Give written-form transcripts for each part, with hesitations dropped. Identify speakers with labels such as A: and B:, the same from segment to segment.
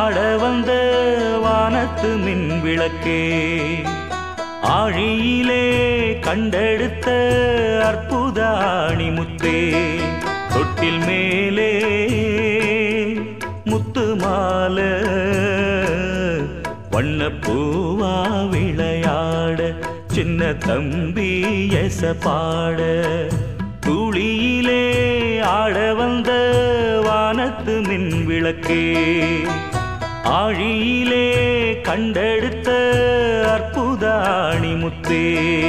A: ஆட வந்த வானத்து மின் விளக்கே, ஆழியிலே கண்டெடுத்த அற்புத அணிமுத்தே, தொட்டில் மேலே முத்து மாலை வண்ணப்பூவா விளையாட, சின்ன தம்பி எச பாட, துளியிலே ஆட வந்த வானத்து மின் விளக்கே, ஆழியிலே கண்டெடுத்த அற்புத அணிமுத்தே.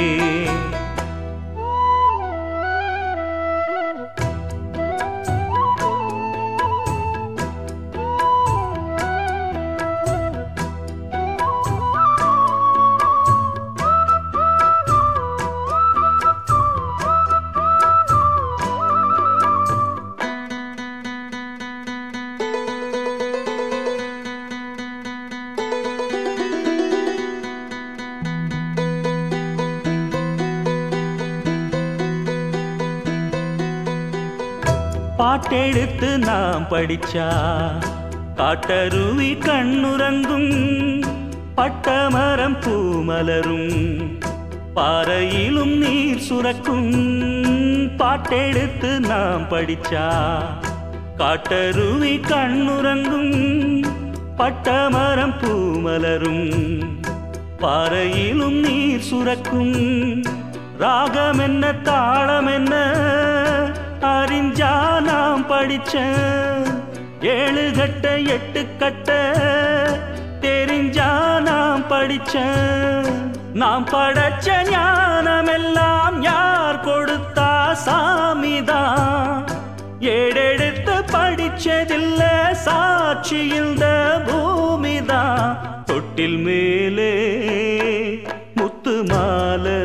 A: பாட்டெடுத்து நாம் படிச்சா காட்டருவி கண்ணுறங்கும், பட்டமரம் பூமலரும், பாறையிலும் நீர் சுரக்கும். பாட்டெடுத்து நாம் படிச்சா காட்டருவி கண்ணுறங்கும், பட்டமரம் பூமலரும், பாறையிலும் நீர் சுரக்கும். ராகம் என்ன தாளம் என்ன அறிஞ்சா நாம் படிச்ச, ஏழு கட்ட எட்டு கட்ட தெரிஞ்சா நாம் படிச்ச. நாம் படைச்ச ஞானமெல்லாம் யார் கொடுத்தா? சாமிதான். ஏடெடுத்து படிச்சதில்ல, சாட்சி இந்த பூமிதான். தொட்டில் மேலே முத்து மாலை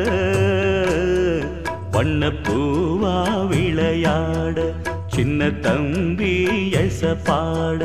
A: வண்ணப்பூவா விளையாட, சின்ன தம்பி எச பாட.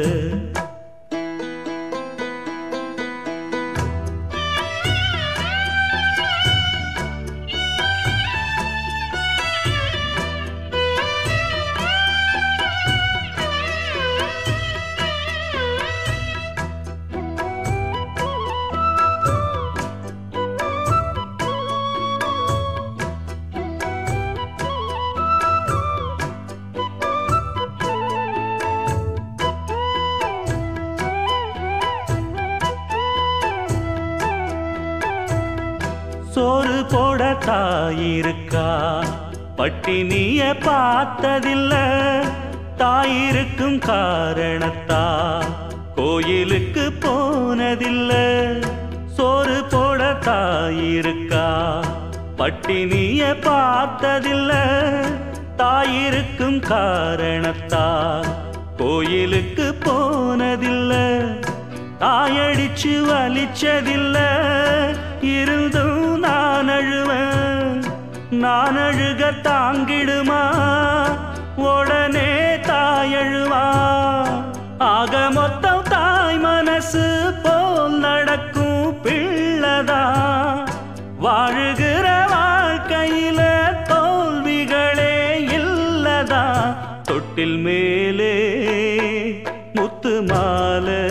A: சோறு போட தாயிருக்கா, பட்டினிய பார்த்ததில்ல, தாயிருக்கும் காரணத்தா கோயிலுக்கு போனதில்ல. சோறு போட தாயிருக்கா, பட்டினிய பார்த்ததில்ல, தாயிருக்கும் காரணத்தா கோயிலுக்கு போனதில்ல. தாயடிச்சு வலிச்சதில்ல, இருந்தும் நான் அழுவேன். நான் அழுக தாங்கிடுமா? உடனே தாயழுவா. ஆக மொத்தம் தாய் மனசு போல் நடக்கும் பிள்ளதா. வாழுகிற வாழ்க்கையில தோல்விகளே இல்லதா. தொட்டில் மேலே முத்து மாலை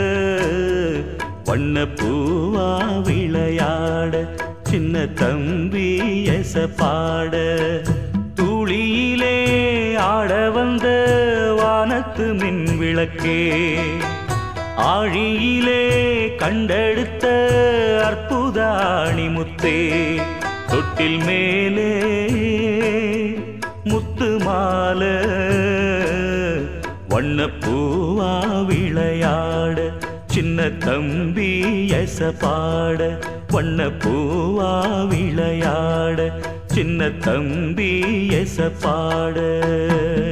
A: வண்ணப்பூவா விளையாட, சின்ன தம்பி எச பாட. துளியிலே ஆட வந்த வானத்து மின் விளக்கே, ஆழியிலே கண்டெடுத்த அற்புத அணிமுத்தே, தொட்டில் மேலே முத்து மாலை வண்ணப்பூவா விளையாட, சின்ன தம்பி எச பாட. வண்ணப்பூவா விளையாட, சின்ன தம்பி எச பாட.